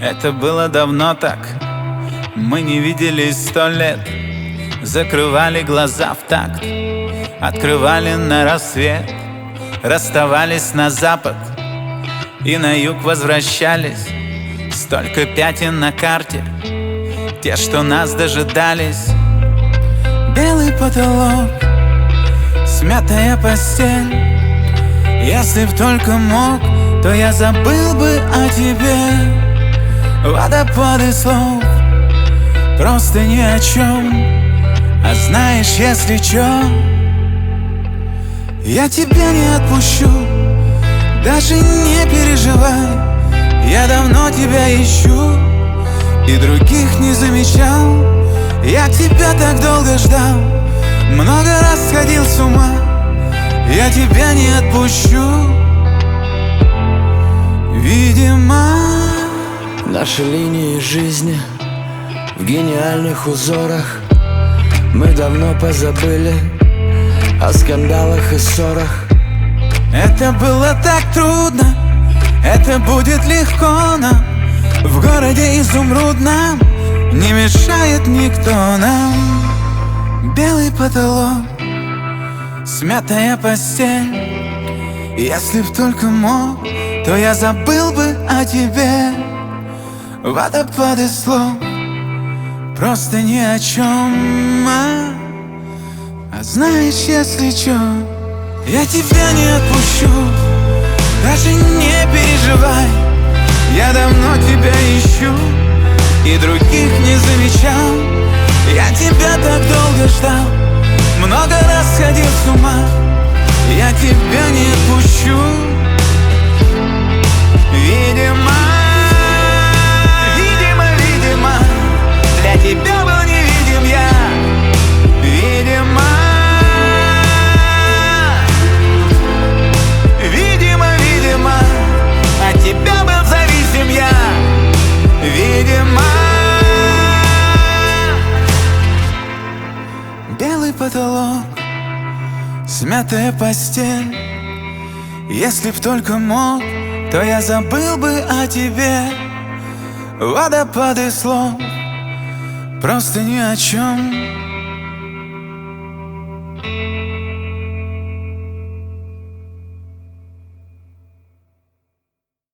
Это было давно так, мы не виделись 100 лет. Закрывали глаза в такт, открывали на рассвет. Расставались на запад и на юг возвращались. Столько пятен на карте, те, что нас дожидались. Белый потолок, смятая постель. Если б только мог, то я забыл бы о тебе. Водопады слов, просто ни о чем. А знаешь, если чё, я тебя не отпущу, даже не переживай. Я давно тебя ищу и других не замечал. Я тебя так долго ждал, много раз сходил с ума. Я тебя не отпущу, видимо. Наши линии жизни в гениальных узорах. Мы давно позабыли о скандалах и ссорах. Это было так трудно, это будет легко нам. В городе изумрудном не мешает никто нам. Белый потолок, смятая постель. Если б только мог, то я забыл бы о тебе. Водопады слов, просто ни о чем. А знаешь, если чё, я тебя не отпущу, даже не переживай. Я давно тебя ищу и других не замечал. Я тебя так долго ждал, много раз сходил с ума. Я тебя не отпущу, видимо. Видимо, для тебя был невидим я. Видимо, от тебя был зависим я. Видимо. Белый потолок, смятая постель. Если б только мог, то я забыл бы о тебе. Водопады слов, просто ни о чем.